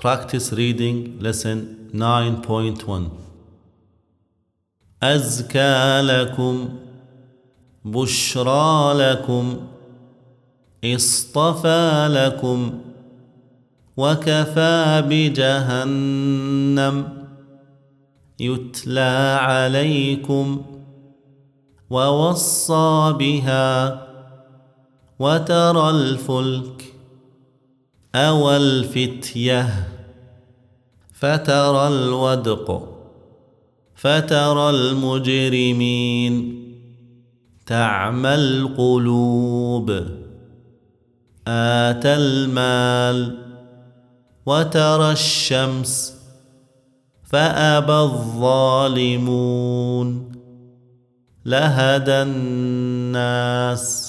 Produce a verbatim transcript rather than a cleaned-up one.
Practice reading lesson nine point one. أزكى لكم، بشرى لكم، اصطفى لكم، وكفى بجهنم يتلى عليكم، ووصى بها، وترى الفلك أو الفتية فترى الودق فترى المجرمين تعمى القلوب آتى المال وترى الشمس فأبى الظالمون لهدى الناس